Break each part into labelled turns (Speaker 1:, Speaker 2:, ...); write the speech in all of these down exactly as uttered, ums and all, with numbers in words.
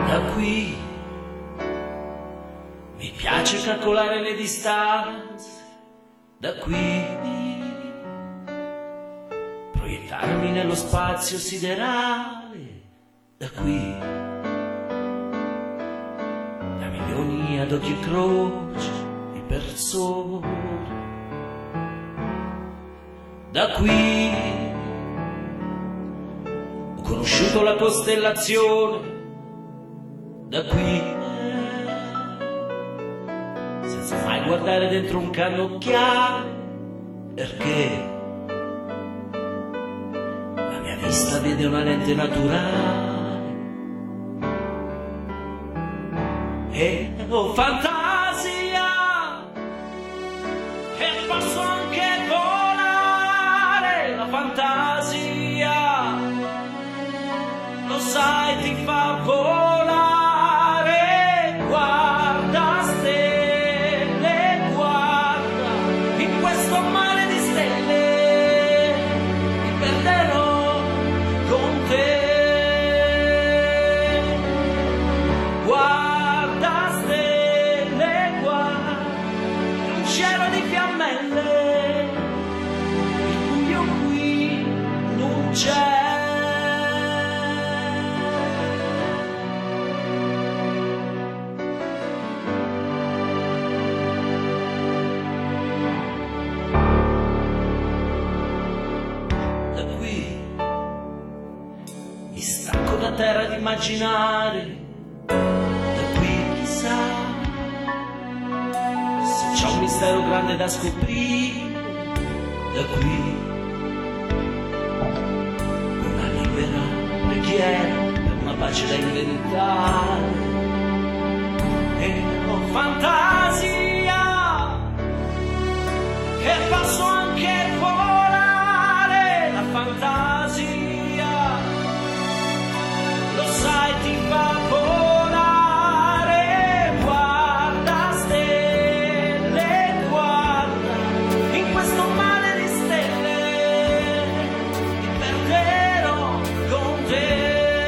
Speaker 1: Da qui mi piace calcolare le distanze, da qui proiettarmi nello spazio siderale, da qui da milioni ad occhi e croce di persone, da qui ho conosciuto la costellazione, da qui senza mai guardare dentro un cannocchiale, perché la mia vista vede una lente naturale e ho fantasia e posso anche volare. La fantasia, lo sai, ti fa volare. Guarda stelle, guarda, in questo mare di stelle mi perderò con te. Guarda stelle, guarda, un cielo di fiammelle, il buio qui non c'è. Mi stacco da terra ad immaginare, da qui chissà se c'è un mistero grande da scoprire, da qui una libera preghiera per una pace da inventare e ho fantasia e posso anche volare. La fantasia, lo sai, ti fa volare. Guarda stelle, guarda, in questo mare di stelle mi perderò con te.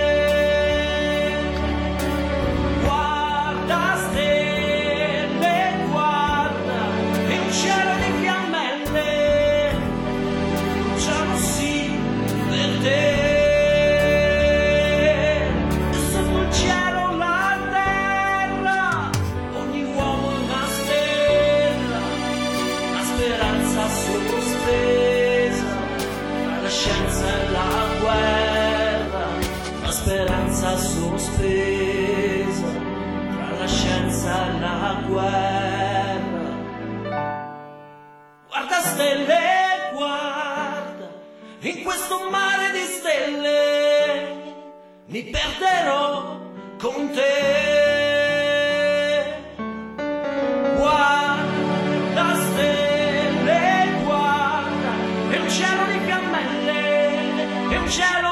Speaker 1: Guarda stelle, guarda, è un cielo di fiammelle, bruciano sì per te. Sospesa tra la scienza e la guerra, la speranza sospesa tra la scienza e la guerra. Guarda stelle, guarda, in questo mare di stelle mi perderò con te. Guarda stelle, cielo di fiammelle, è un cielo